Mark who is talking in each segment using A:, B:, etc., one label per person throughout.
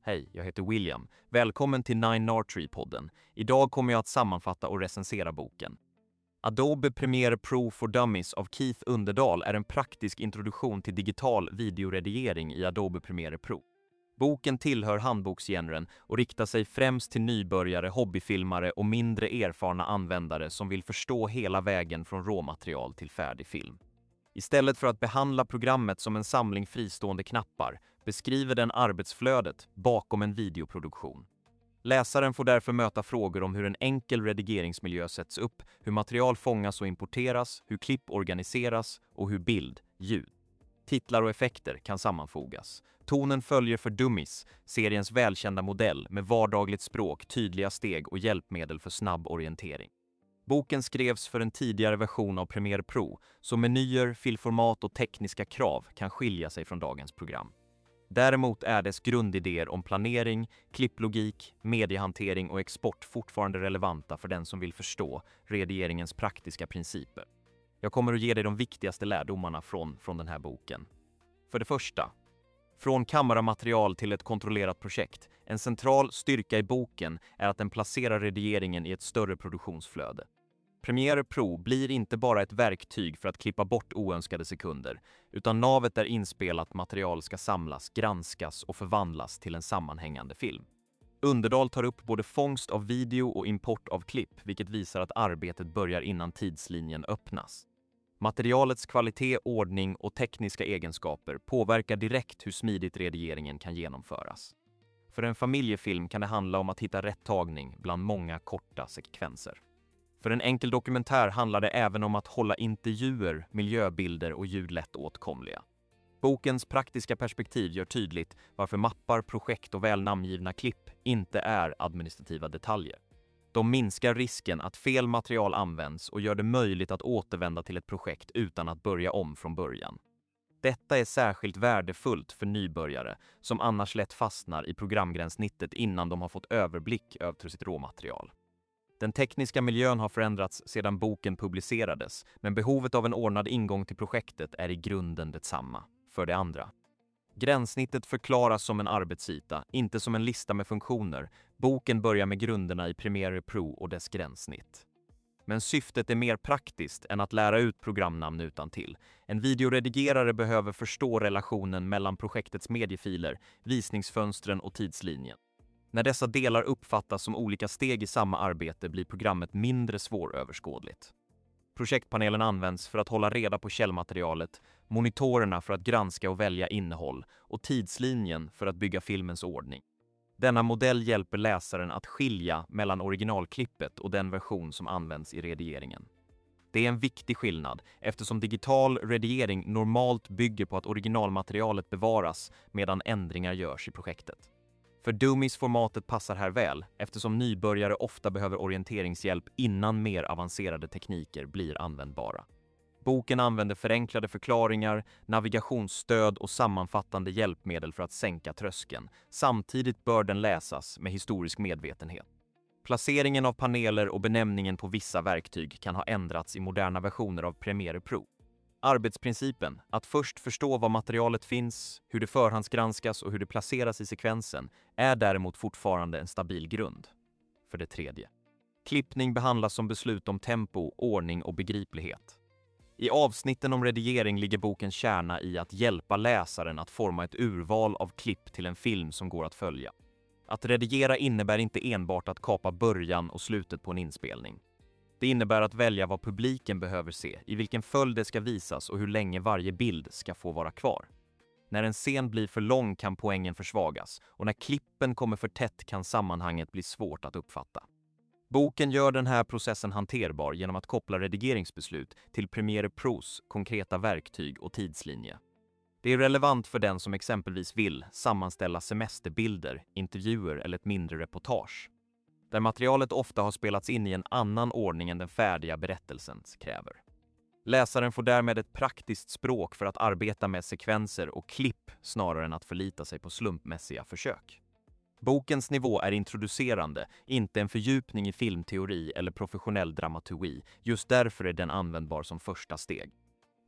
A: Hej, jag heter William. Välkommen till Nine Archery-podden. Idag kommer jag att sammanfatta och recensera boken. Adobe Premiere Pro for Dummies av Keith Underdahl är en praktisk introduktion till digital videoredigering i Adobe Premiere Pro. Boken tillhör handboksgenren och riktar sig främst till nybörjare, hobbyfilmare och mindre erfarna användare som vill förstå hela vägen från råmaterial till färdig film. Istället för att behandla programmet som en samling fristående knappar beskriver den arbetsflödet bakom en videoproduktion. Läsaren får därför möta frågor om hur en enkel redigeringsmiljö sätts upp, hur material fångas och importeras, hur klipp organiseras och hur bild, ljud, titlar och effekter kan sammanfogas. Tonen följer för Dummies, seriens välkända modell med vardagligt språk, tydliga steg och hjälpmedel för snabb orientering. Boken skrevs för en tidigare version av Premiere Pro, så menyer, filformat och tekniska krav kan skilja sig från dagens program. Däremot är dess grundidéer om planering, klipplogik, mediehantering och export fortfarande relevanta för den som vill förstå redigeringens praktiska principer. Jag kommer att ge dig de viktigaste lärdomarna från den här boken. För det första, från kameramaterial till ett kontrollerat projekt. En central styrka i boken är att den placerar redigeringen i ett större produktionsflöde. Premiere Pro blir inte bara ett verktyg för att klippa bort oönskade sekunder, utan navet där inspelat material ska samlas, granskas och förvandlas till en sammanhängande film. Underdahl tar upp både fångst av video och import av klipp, vilket visar att arbetet börjar innan tidslinjen öppnas. Materialets kvalitet, ordning och tekniska egenskaper påverkar direkt hur smidigt redigeringen kan genomföras. För en familjefilm kan det handla om att hitta rätt tagning bland många korta sekvenser. För en enkel dokumentär handlar det även om att hålla intervjuer, miljöbilder och ljud lätt åtkomliga. Bokens praktiska perspektiv gör tydligt varför mappar, projekt och väl namngivna klipp inte är administrativa detaljer. De minskar risken att fel material används och gör det möjligt att återvända till ett projekt utan att börja om från början. Detta är särskilt värdefullt för nybörjare som annars lätt fastnar i programgränssnittet innan de har fått överblick över sitt råmaterial. Den tekniska miljön har förändrats sedan boken publicerades, men behovet av en ordnad ingång till projektet är i grunden detsamma. För det andra, gränssnittet förklaras som en arbetsyta, inte som en lista med funktioner. Boken börjar med grunderna i Premiere Pro och dess gränssnitt. Men syftet är mer praktiskt än att lära ut programnamn utantill. En videoredigerare behöver förstå relationen mellan projektets mediefiler, visningsfönstren och tidslinjen. När dessa delar uppfattas som olika steg i samma arbete blir programmet mindre svåröverskådligt. Projektpanelen används för att hålla reda på källmaterialet, monitorerna för att granska och välja innehåll och tidslinjen för att bygga filmens ordning. Denna modell hjälper läsaren att skilja mellan originalklippet och den version som används i redigeringen. Det är en viktig skillnad eftersom digital redigering normalt bygger på att originalmaterialet bevaras medan ändringar görs i projektet. För Dummies-formatet passar här väl eftersom nybörjare ofta behöver orienteringshjälp innan mer avancerade tekniker blir användbara. Boken använder förenklade förklaringar, navigationsstöd och sammanfattande hjälpmedel för att sänka tröskeln. Samtidigt bör den läsas med historisk medvetenhet. Placeringen av paneler och benämningen på vissa verktyg kan ha ändrats i moderna versioner av Premiere Pro. Arbetsprincipen, att först förstå var materialet finns, hur det förhandsgranskas och hur det placeras i sekvensen, är däremot fortfarande en stabil grund. För det tredje, klippning behandlas som beslut om tempo, ordning och begriplighet. I avsnitten om redigering ligger bokens kärna i att hjälpa läsaren att forma ett urval av klipp till en film som går att följa. Att redigera innebär inte enbart att kapa början och slutet på en inspelning. Det innebär att välja vad publiken behöver se, i vilken följd det ska visas och hur länge varje bild ska få vara kvar. När en scen blir för lång kan poängen försvagas och när klippen kommer för tätt kan sammanhanget bli svårt att uppfatta. Boken gör den här processen hanterbar genom att koppla redigeringsbeslut till Premiere Pros konkreta verktyg och tidslinje. Det är relevant för den som exempelvis vill sammanställa semesterbilder, intervjuer eller ett mindre reportage, där materialet ofta har spelats in i en annan ordning än den färdiga berättelsen kräver. Läsaren får därmed ett praktiskt språk för att arbeta med sekvenser och klipp snarare än att förlita sig på slumpmässiga försök. Bokens nivå är introducerande, inte en fördjupning i filmteori eller professionell dramaturgi. Just därför är den användbar som första steg.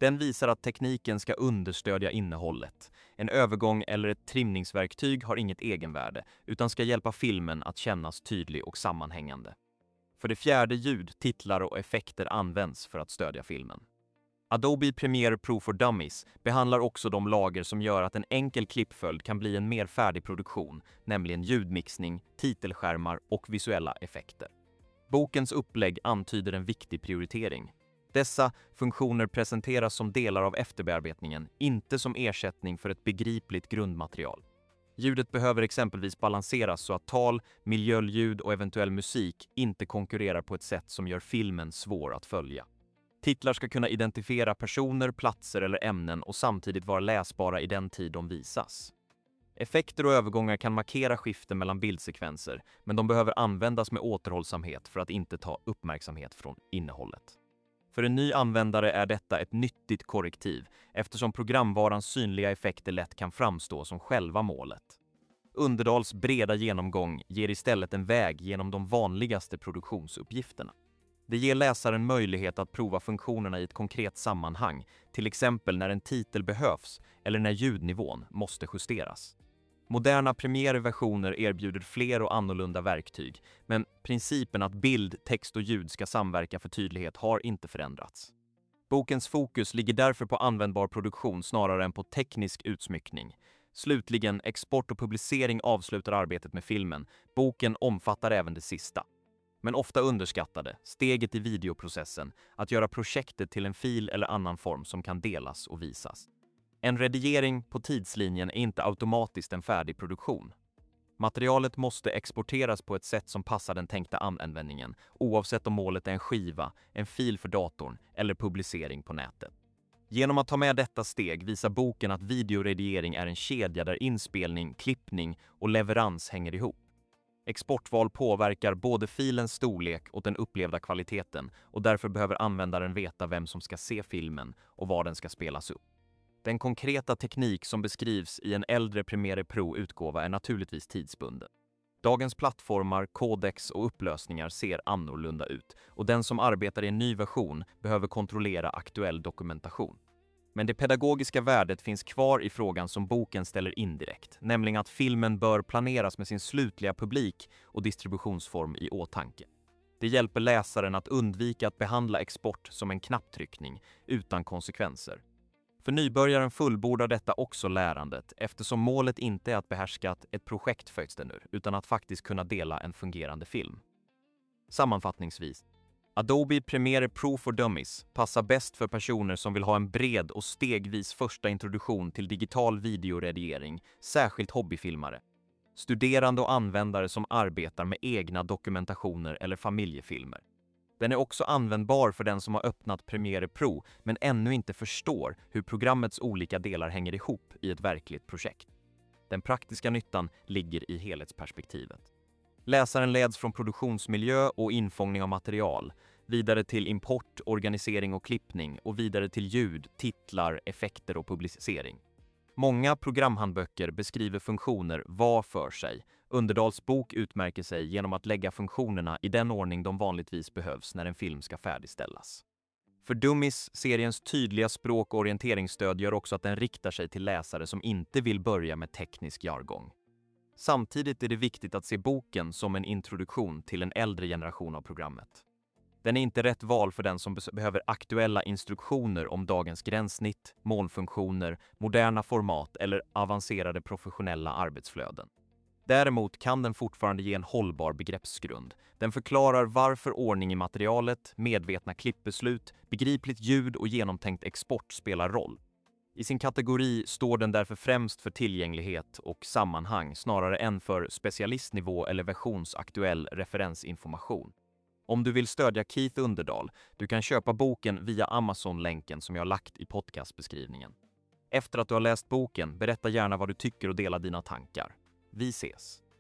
A: Den visar att tekniken ska understödja innehållet. En övergång eller ett trimningsverktyg har inget egenvärde, utan ska hjälpa filmen att kännas tydlig och sammanhängande. För det fjärde, ljud, titlar och effekter används för att stödja filmen. Adobe Premiere Pro for Dummies behandlar också de lager som gör att en enkel klippföljd kan bli en mer färdig produktion, nämligen ljudmixning, titelskärmar och visuella effekter. Bokens upplägg antyder en viktig prioritering. Dessa funktioner presenteras som delar av efterbearbetningen, inte som ersättning för ett begripligt grundmaterial. Ljudet behöver exempelvis balanseras så att tal, miljöljud och eventuell musik inte konkurrerar på ett sätt som gör filmen svår att följa. Titlar ska kunna identifiera personer, platser eller ämnen och samtidigt vara läsbara i den tid de visas. Effekter och övergångar kan markera skiften mellan bildsekvenser, men de behöver användas med återhållsamhet för att inte ta uppmärksamhet från innehållet. För en ny användare är detta ett nyttigt korrektiv, eftersom programvarans synliga effekter lätt kan framstå som själva målet. Underdals breda genomgång ger istället en väg genom de vanligaste produktionsuppgifterna. Det ger läsaren möjlighet att prova funktionerna i ett konkret sammanhang, till exempel när en titel behövs eller när ljudnivån måste justeras. Moderna Premiere-versioner erbjuder fler och annorlunda verktyg, men principen att bild, text och ljud ska samverka för tydlighet har inte förändrats. Bokens fokus ligger därför på användbar produktion snarare än på teknisk utsmyckning. Slutligen, export och publicering avslutar arbetet med filmen. Boken omfattar även det sista. Men ofta underskattade, steget i videoprocessen, att göra projektet till en fil eller annan form som kan delas och visas. En redigering på tidslinjen är inte automatiskt en färdig produktion. Materialet måste exporteras på ett sätt som passar den tänkta användningen, oavsett om målet är en skiva, en fil för datorn eller publicering på nätet. Genom att ta med detta steg visar boken att videoredigering är en kedja där inspelning, klippning och leverans hänger ihop. Exportval påverkar både filens storlek och den upplevda kvaliteten, och därför behöver användaren veta vem som ska se filmen och var den ska spelas upp. Den konkreta teknik som beskrivs i en äldre Premiere Pro-utgåva är naturligtvis tidsbunden. Dagens plattformar, kodex och upplösningar ser annorlunda ut, och den som arbetar i en ny version behöver kontrollera aktuell dokumentation. Men det pedagogiska värdet finns kvar i frågan som boken ställer indirekt, nämligen att filmen bör planeras med sin slutliga publik och distributionsform i åtanke. Det hjälper läsaren att undvika att behandla export som en knapptryckning utan konsekvenser. För nybörjaren fullbordar detta också lärandet, eftersom målet inte är att behärska ett projekt följs det nu, utan att faktiskt kunna dela en fungerande film. Sammanfattningsvis, Adobe Premiere Pro for Dummies passar bäst för personer som vill ha en bred och stegvis första introduktion till digital videoredigering, särskilt hobbyfilmare, studerande och användare som arbetar med egna dokumentationer eller familjefilmer. Den är också användbar för den som har öppnat Premiere Pro men ännu inte förstår hur programmets olika delar hänger ihop i ett verkligt projekt. Den praktiska nyttan ligger i helhetsperspektivet. Läsaren leds från produktionsmiljö och infångning av material, vidare till import, organisering och klippning och vidare till ljud, titlar, effekter och publicering. Många programhandböcker beskriver funktioner var för sig. Underdals bok utmärker sig genom att lägga funktionerna i den ordning de vanligtvis behövs när en film ska färdigställas. För Dummies, seriens tydliga språk- och orienteringsstöd gör också att den riktar sig till läsare som inte vill börja med teknisk jargong. Samtidigt är det viktigt att se boken som en introduktion till en äldre generation av programmet. Den är inte rätt val för den som behöver aktuella instruktioner om dagens gränssnitt, molnfunktioner, moderna format eller avancerade professionella arbetsflöden. Däremot kan den fortfarande ge en hållbar begreppsgrund. Den förklarar varför ordning i materialet, medvetna klippbeslut, begripligt ljud och genomtänkt export spelar roll. I sin kategori står den därför främst för tillgänglighet och sammanhang snarare än för specialistnivå eller versionsaktuell referensinformation. Om du vill stödja Keith Underdahl, du kan köpa boken via Amazon-länken som jag lagt i podcastbeskrivningen. Efter att du har läst boken, berätta gärna vad du tycker och dela dina tankar. Vi ses!